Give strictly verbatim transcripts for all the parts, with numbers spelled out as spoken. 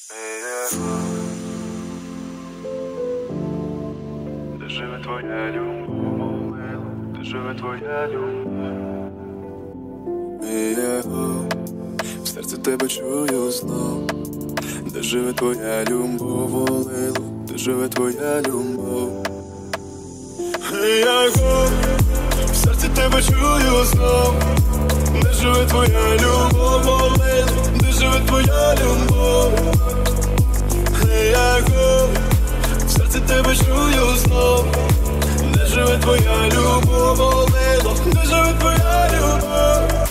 Де живе твоя любов, де живе твоя любов. В серці тебе чую знов. Де живе твоя любов, Олило, де живе твоя любов. В серці тебе чую знов. Де живе твоя любов, Олило, де живе твоя любов. В серці тебе чую знов. Де живе твоя любов, Олило, де живе твоя любов.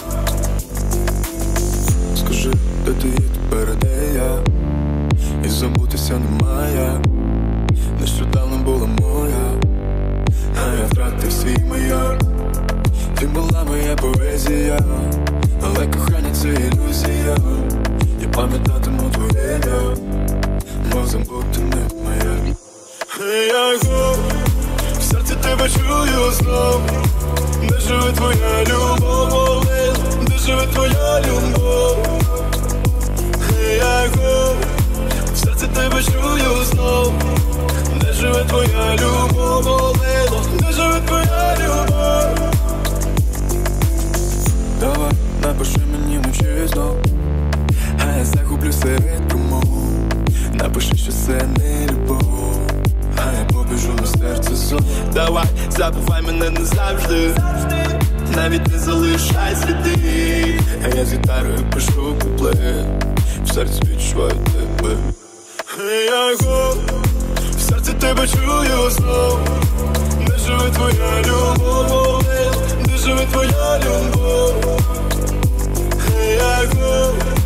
Скажи, де ти є тепер, де я? І забутися немає. Нещодавно була моя, а я втратив свій маяк. Ти була моя поезія, але кохання це ілюзія. Я пам'ятатиму твоє ім'я, мов забути не моє. В серці тебе чую знов. Де живе твоя любов, Олило, де живе твоя любов. В серці тебе чую знов. Де живе твоя любов, Олило, де живе твоя любов. Давай, напиши мені вночі знов, а я загублю серед промов. Напиши, що це не любов, а я побіжу на серце зон. Давай, забувай мене назавжди, навіть не залишай сліди. А я з гітарою пишу куплет, в серці відчуваю тебе. В серці тебе чую знов. Де живе твоя любов, де живе твоя любов.